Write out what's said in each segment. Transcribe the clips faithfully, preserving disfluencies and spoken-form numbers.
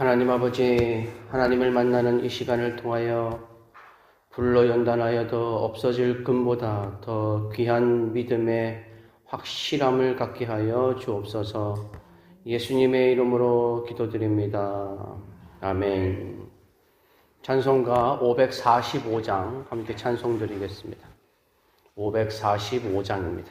하나님 아버지, 하나님을 만나는 이 시간을 통하여 불로 연단하여도 없어질 금보다 더 귀한 믿음의 확실함을 갖게 하여 주옵소서. 예수님의 이름으로 기도드립니다. 아멘. 찬송가 오백사십오 장 함께 찬송 드리겠습니다. 오백사십오 장입니다.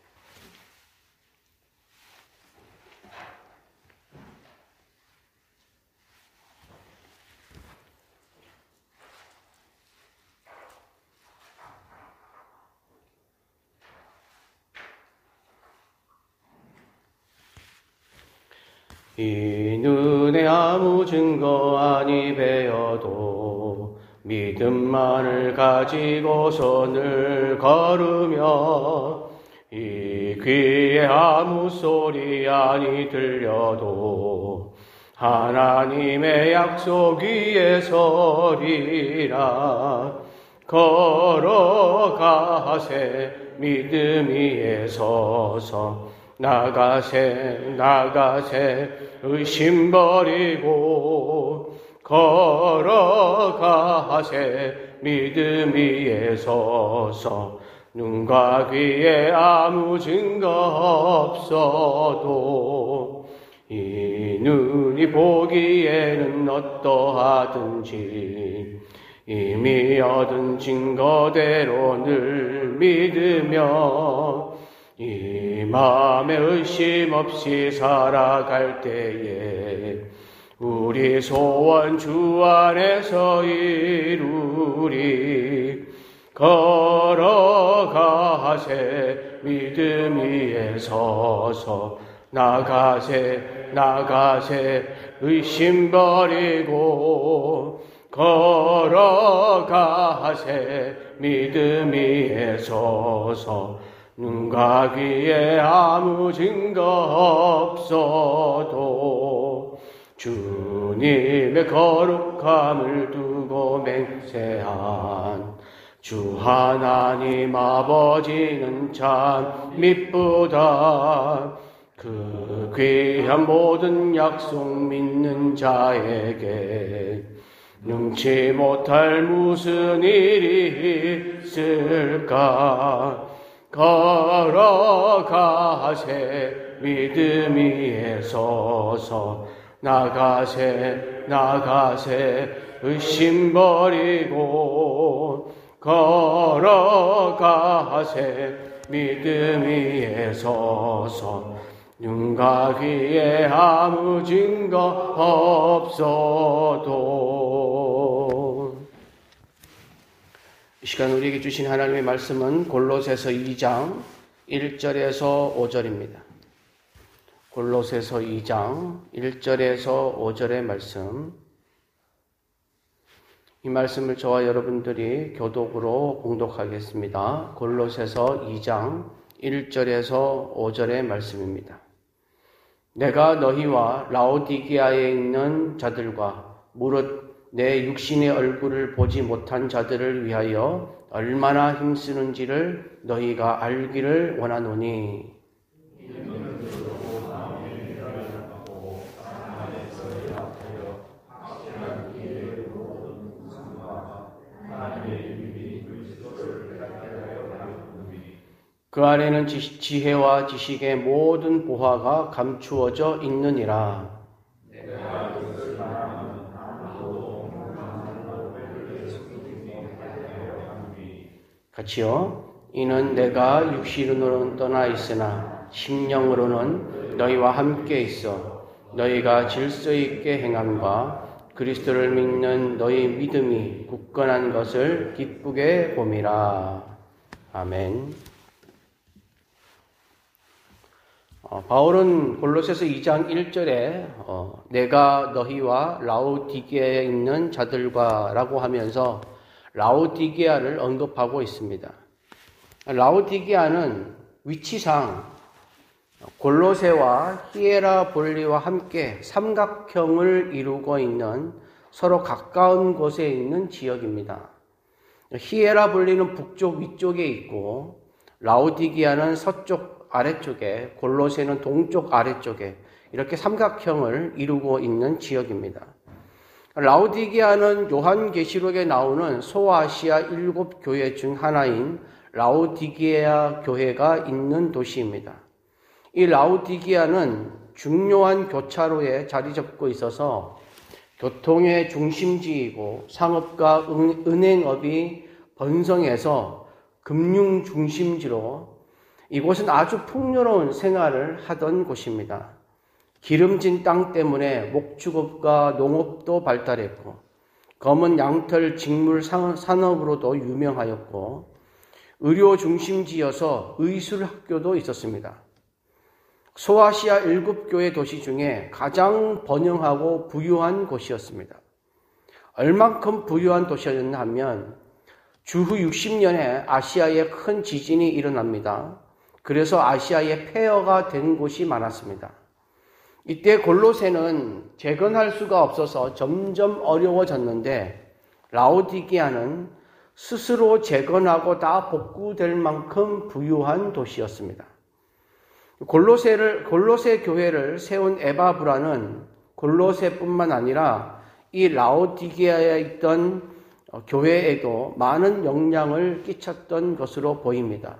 이 눈에 아무 증거 아니 배어도 믿음만을 가지고서 늘 걸으며 이 귀에 아무 소리 아니 들려도 하나님의 약속 위에 서리라. 걸어가세 믿음 위에 서서 나가세 나가세 의심 버리고 걸어가세 믿음 위에 서서 눈과 귀에 아무 증거 없어도 이 눈이 보기에는 어떠하든지 이미 얻은 증거대로 늘 믿으며 이 마음에 의심 없이 살아갈 때에 우리 소원 주 안에서 이루리. 걸어가세 믿음 위에 서서 나가세 나가세 의심 버리고 걸어가세 믿음 위에 서서 눈과 귀에 아무 증거 없어도 주님의 거룩함을 두고 맹세한 주 하나님 아버지는 참 미쁘다. 그 귀한 모든 약속 믿는 자에게 능치 못할 무슨 일이 있을까. 걸어가세 믿음 위에 서서 나가세 나가세 의심 버리고 걸어가세 믿음 위에 서서 눈과 귀에 아무 증거 없어도. 이 시간 우리에게 주신 하나님의 말씀은 골로새서 이 장 일 절에서 오 절입니다. 골로새서 이 장 일 절에서 오 절의 말씀. 이 말씀을 저와 여러분들이 교독으로 봉독하겠습니다. 골로새서 이 장 일 절에서 오 절의 말씀입니다. 내가 너희와 라오디게아에 있는 자들과 무릇 내 육신의 얼굴을 보지 못한 자들을 위하여 얼마나 힘쓰는지를 너희가 알기를 원하노니. 그 안에는 지혜와 지식의 모든 보화가 감추어져 있느니라. 같이요. 이는 내가 육신으로는 떠나 있으나 심령으로는 너희와 함께 있어 너희가 질서 있게 행함과 그리스도를 믿는 너희 믿음이 굳건한 것을 기쁘게 봄이라. 아멘. 어, 바울은 골로새서 이 장 일 절에 어, 내가 너희와 라오디게아에 있는 자들과 라고 하면서 라오디게아를 언급하고 있습니다. 라오디게아는 위치상 골로새와 히에라볼리와 함께 삼각형을 이루고 있는 서로 가까운 곳에 있는 지역입니다. 히에라볼리는 북쪽 위쪽에 있고 라오디게아는 서쪽 아래쪽에, 골로새는 동쪽 아래쪽에 이렇게 삼각형을 이루고 있는 지역입니다. 라오디게아는 요한계시록에 나오는 소아시아 일곱 교회 중 하나인 라오디게아 교회가 있는 도시입니다. 이 라오디게아는 중요한 교차로에 자리 잡고 있어서 교통의 중심지이고 상업과 은행업이 번성해서 금융 중심지로 이곳은 아주 풍요로운 생활을 하던 곳입니다. 기름진 땅 때문에 목축업과 농업도 발달했고 검은 양털 직물 산업으로도 유명하였고 의료 중심지여서 의술 학교도 있었습니다. 소아시아 일곱 교회 도시 중에 가장 번영하고 부유한 곳이었습니다. 얼만큼 부유한 도시였나 하면 주후 육십 년에 아시아에 큰 지진이 일어납니다. 그래서 아시아에 폐허가 된 곳이 많았습니다. 이때 골로새는 재건할 수가 없어서 점점 어려워졌는데 라오디게아는 스스로 재건하고 다 복구될 만큼 부유한 도시였습니다. 골로새를, 골로새 교회를 세운 에바브라는 골로새뿐만 아니라 이 라오디게아에 있던 교회에도 많은 영향을 끼쳤던 것으로 보입니다.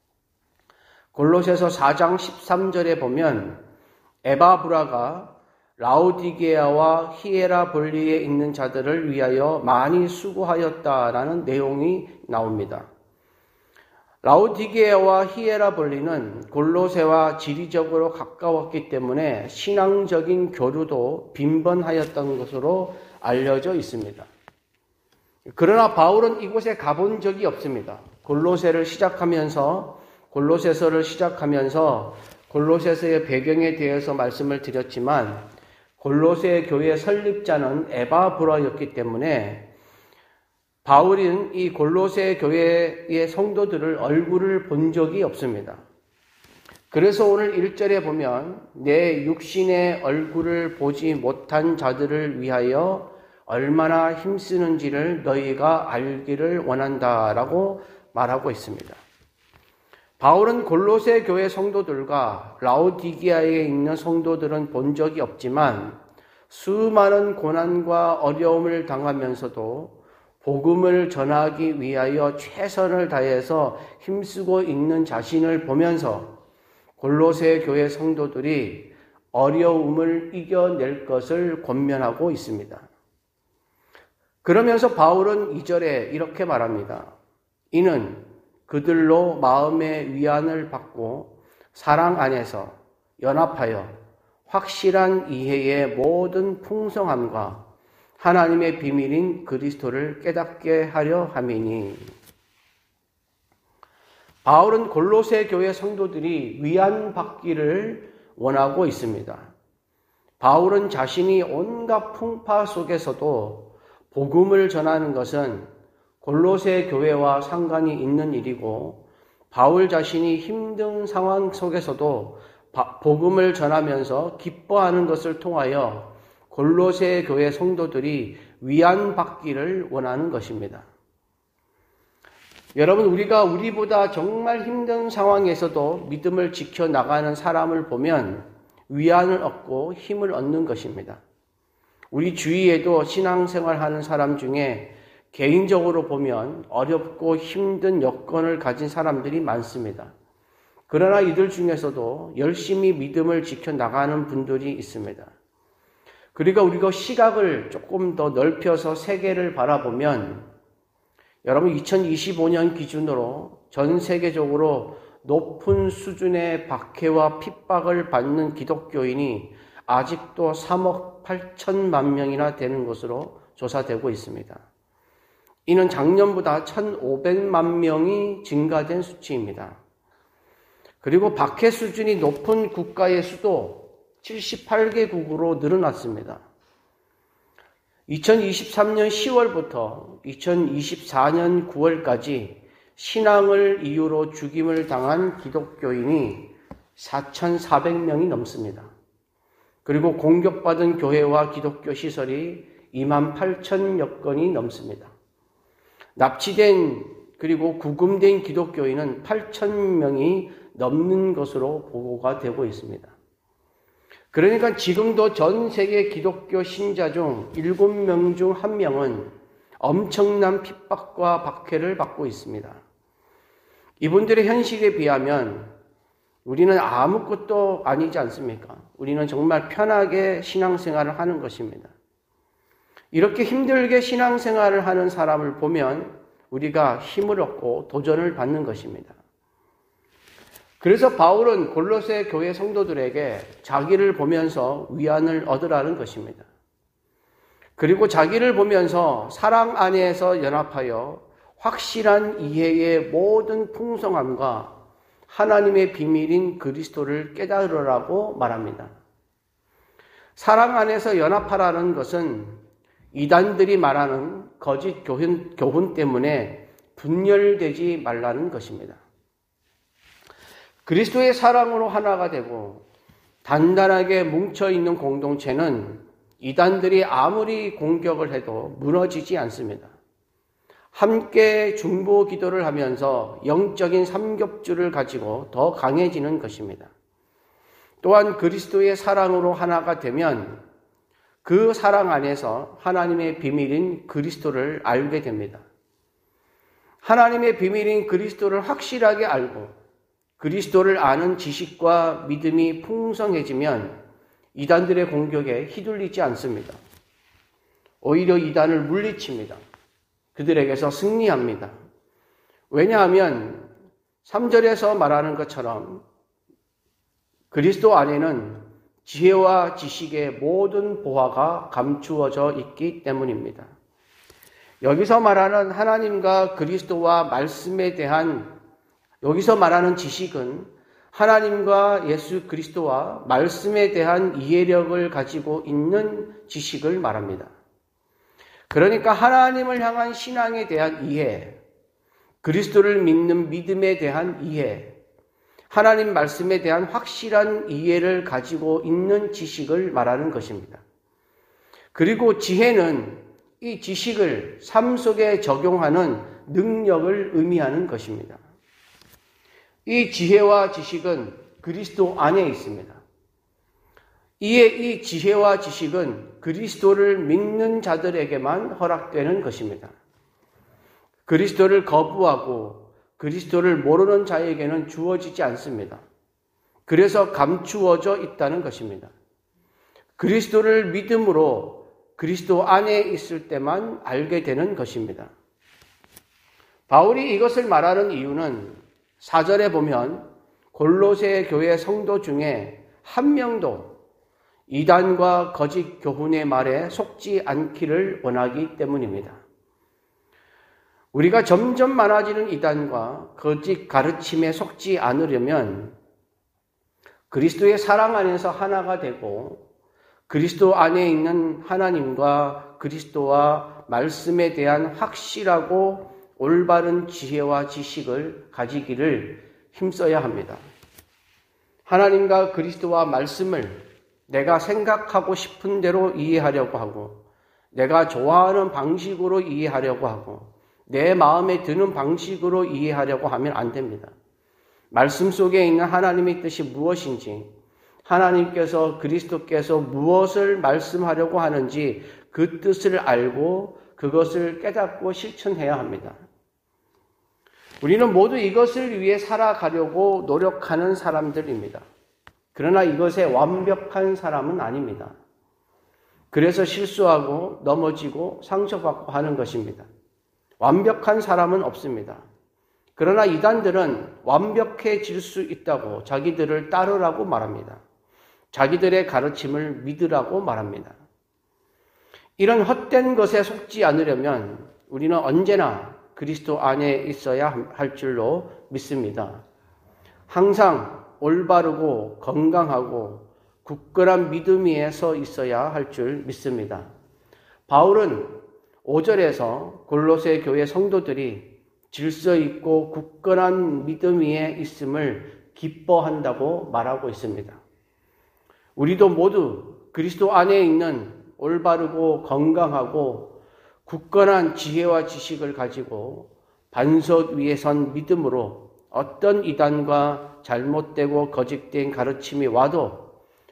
골로새서 사 장 십삼 절에 보면 에바브라가 라오디게아와 히에라볼리에 있는 자들을 위하여 많이 수고하였다라는 내용이 나옵니다. 라오디게아와 히에라볼리는 골로새와 지리적으로 가까웠기 때문에 신앙적인 교류도 빈번하였던 것으로 알려져 있습니다. 그러나 바울은 이곳에 가본 적이 없습니다. 골로새를 시작하면서 골로새서를 시작하면서 골로새서의 배경에 대해서 말씀을 드렸지만 골로새 교회 설립자는 에바브라였기 때문에 바울은 이 골로새 교회의 성도들을 얼굴을 본 적이 없습니다. 그래서 오늘 일 절에 보면 내 육신의 얼굴을 보지 못한 자들을 위하여 얼마나 힘쓰는지를 너희가 알기를 원한다라고 말하고 있습니다. 바울은 골로새 교회 성도들과 라오디게아에 있는 성도들은 본 적이 없지만 수많은 고난과 어려움을 당하면서도 복음을 전하기 위하여 최선을 다해서 힘쓰고 있는 자신을 보면서 골로새 교회 성도들이 어려움을 이겨낼 것을 권면하고 있습니다. 그러면서 바울은 이 절에 이렇게 말합니다. 이는 그들로 마음의 위안을 받고 사랑 안에서 연합하여 확실한 이해의 모든 풍성함과 하나님의 비밀인 그리스도를 깨닫게 하려 함이니. 바울은 골로새 교회 성도들이 위안받기를 원하고 있습니다. 바울은 자신이 온갖 풍파 속에서도 복음을 전하는 것은 골로새 교회와 상관이 있는 일이고 바울 자신이 힘든 상황 속에서도 복음을 전하면서 기뻐하는 것을 통하여 골로새 교회 성도들이 위안받기를 원하는 것입니다. 여러분, 우리가 우리보다 정말 힘든 상황에서도 믿음을 지켜나가는 사람을 보면 위안을 얻고 힘을 얻는 것입니다. 우리 주위에도 신앙생활하는 사람 중에 개인적으로 보면 어렵고 힘든 여건을 가진 사람들이 많습니다. 그러나 이들 중에서도 열심히 믿음을 지켜나가는 분들이 있습니다. 그리고 우리가 시각을 조금 더 넓혀서 세계를 바라보면 여러분 이천이십오 년 기준으로 전 세계적으로 높은 수준의 박해와 핍박을 받는 기독교인이 아직도 삼억 팔천만 명이나 되는 것으로 조사되고 있습니다. 이는 작년보다 천오백만 명이 증가된 수치입니다. 그리고 박해 수준이 높은 국가의 수도 칠십팔 개국으로 늘어났습니다. 이천이십삼 년 시월부터 이천이십사 년 구월까지 신앙을 이유로 죽임을 당한 기독교인이 사천사백 명이 넘습니다. 그리고 공격받은 교회와 기독교 시설이 이만 팔천여 건이 넘습니다. 납치된 그리고 구금된 기독교인은 팔천 명이 넘는 것으로 보고가 되고 있습니다. 그러니까 지금도 전 세계 기독교 신자 중 일곱 명 중 한 명은 엄청난 핍박과 박해를 받고 있습니다. 이분들의 현실에 비하면 우리는 아무것도 아니지 않습니까? 우리는 정말 편하게 신앙생활을 하는 것입니다. 이렇게 힘들게 신앙생활을 하는 사람을 보면 우리가 힘을 얻고 도전을 받는 것입니다. 그래서 바울은 골로새 교회 성도들에게 자기를 보면서 위안을 얻으라는 것입니다. 그리고 자기를 보면서 사랑 안에서 연합하여 확실한 이해의 모든 풍성함과 하나님의 비밀인 그리스도를 깨달으라고 말합니다. 사랑 안에서 연합하라는 것은 이단들이 말하는 거짓 교훈, 교훈 때문에 분열되지 말라는 것입니다. 그리스도의 사랑으로 하나가 되고 단단하게 뭉쳐있는 공동체는 이단들이 아무리 공격을 해도 무너지지 않습니다. 함께 중보 기도를 하면서 영적인 삼겹줄을 가지고 더 강해지는 것입니다. 또한 그리스도의 사랑으로 하나가 되면 그 사랑 안에서 하나님의 비밀인 그리스도를 알게 됩니다. 하나님의 비밀인 그리스도를 확실하게 알고 그리스도를 아는 지식과 믿음이 풍성해지면 이단들의 공격에 휘둘리지 않습니다. 오히려 이단을 물리칩니다. 그들에게서 승리합니다. 왜냐하면 삼 절에서 말하는 것처럼 그리스도 안에는 지혜와 지식의 모든 보화가 감추어져 있기 때문입니다. 여기서 말하는 하나님과 그리스도와 말씀에 대한 여기서 말하는 지식은 하나님과 예수 그리스도와 말씀에 대한 이해력을 가지고 있는 지식을 말합니다. 그러니까 하나님을 향한 신앙에 대한 이해, 그리스도를 믿는 믿음에 대한 이해, 하나님 말씀에 대한 확실한 이해를 가지고 있는 지식을 말하는 것입니다. 그리고 지혜는 이 지식을 삶 속에 적용하는 능력을 의미하는 것입니다. 이 지혜와 지식은 그리스도 안에 있습니다. 이에 이 지혜와 지식은 그리스도를 믿는 자들에게만 허락되는 것입니다. 그리스도를 거부하고 그리스도를 모르는 자에게는 주어지지 않습니다. 그래서 감추어져 있다는 것입니다. 그리스도를 믿음으로 그리스도 안에 있을 때만 알게 되는 것입니다. 바울이 이것을 말하는 이유는 사 절에 보면 골로새 교회 성도 중에 한 명도 이단과 거짓 교훈의 말에 속지 않기를 원하기 때문입니다. 우리가 점점 많아지는 이단과 거짓 가르침에 속지 않으려면 그리스도의 사랑 안에서 하나가 되고 그리스도 안에 있는 하나님과 그리스도와 말씀에 대한 확실하고 올바른 지혜와 지식을 가지기를 힘써야 합니다. 하나님과 그리스도와 말씀을 내가 생각하고 싶은 대로 이해하려고 하고 내가 좋아하는 방식으로 이해하려고 하고 내 마음에 드는 방식으로 이해하려고 하면 안 됩니다. 말씀 속에 있는 하나님의 뜻이 무엇인지 하나님께서 그리스도께서 무엇을 말씀하려고 하는지 그 뜻을 알고 그것을 깨닫고 실천해야 합니다. 우리는 모두 이것을 위해 살아가려고 노력하는 사람들입니다. 그러나 이것에 완벽한 사람은 아닙니다. 그래서 실수하고 넘어지고 상처받고 하는 것입니다. 완벽한 사람은 없습니다. 그러나 이단들은 완벽해질 수 있다고 자기들을 따르라고 말합니다. 자기들의 가르침을 믿으라고 말합니다. 이런 헛된 것에 속지 않으려면 우리는 언제나 그리스도 안에 있어야 할 줄로 믿습니다. 항상 올바르고 건강하고 굳건한 믿음 위에 서 있어야 할 줄 믿습니다. 바울은 오 절에서 골로새 교회 성도들이 질서 있고 굳건한 믿음 위에 있음을 기뻐한다고 말하고 있습니다. 우리도 모두 그리스도 안에 있는 올바르고 건강하고 굳건한 지혜와 지식을 가지고 반석 위에 선 믿음으로 어떤 이단과 잘못되고 거짓된 가르침이 와도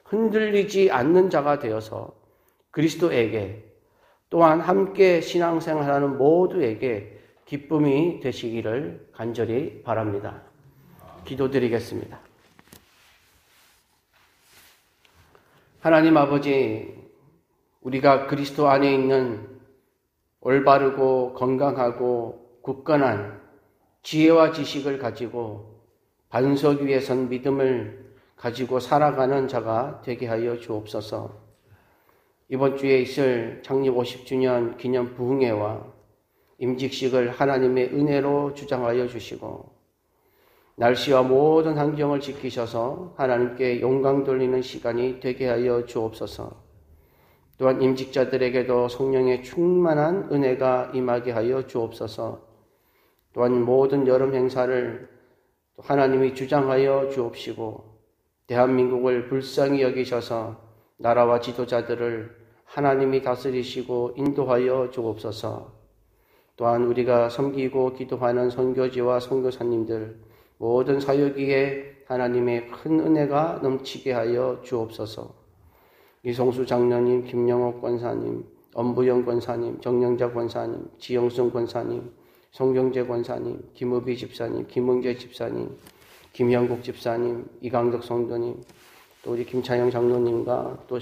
흔들리지 않는 자가 되어서 그리스도에게 또한 함께 신앙생활하는 모두에게 기쁨이 되시기를 간절히 바랍니다. 기도드리겠습니다. 하나님 아버지, 우리가 그리스도 안에 있는 올바르고 건강하고 굳건한 지혜와 지식을 가지고 반석 위에 선 믿음을 가지고 살아가는 자가 되게 하여 주옵소서. 이번 주에 있을 창립 오십 주년 기념 부흥회와 임직식을 하나님의 은혜로 주장하여 주시고 날씨와 모든 환경을 지키셔서 하나님께 영광 돌리는 시간이 되게 하여 주옵소서. 또한 임직자들에게도 성령의 충만한 은혜가 임하게 하여 주옵소서. 또한 모든 여름 행사를 하나님이 주장하여 주옵시고 대한민국을 불쌍히 여기셔서 나라와 지도자들을 하나님이 다스리시고 인도하여 주옵소서. 또한 우리가 섬기고 기도하는 선교지와 선교사님들 모든 사역위에 하나님의 큰 은혜가 넘치게 하여 주옵소서. 이성수 장로님, 김영옥 권사님, 엄부영 권사님, 정영자 권사님, 지영순 권사님, 송경재 권사님, 김우비 집사님, 김은재 집사님, 김형국 집사님, 이강덕 성도님, 또 우리 김차영 장로님과 또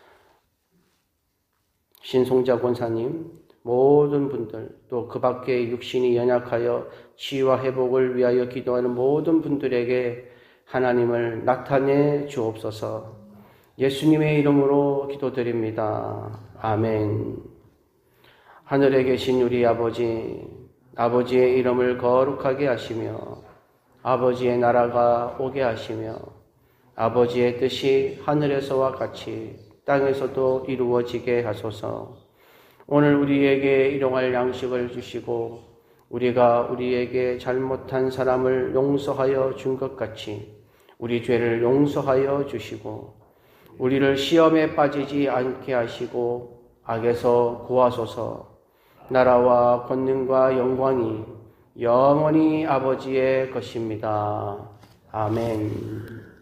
신송자 권사님, 모든 분들, 또 그 밖에 육신이 연약하여 치유와 회복을 위하여 기도하는 모든 분들에게 하나님을 나타내 주옵소서. 예수님의 이름으로 기도드립니다. 아멘. 하늘에 계신 우리 아버지, 아버지의 이름을 거룩하게 하시며 아버지의 나라가 오게 하시며 아버지의 뜻이 하늘에서와 같이 땅에서도 이루어지게 하소서. 오늘 우리에게 일용할 양식을 주시고 우리가 우리에게 잘못한 사람을 용서하여 준 것 같이 우리 죄를 용서하여 주시고 우리를 시험에 빠지지 않게 하시고 악에서 구하소서. 나라와 권능과 영광이 영원히 아버지의 것입니다. 아멘.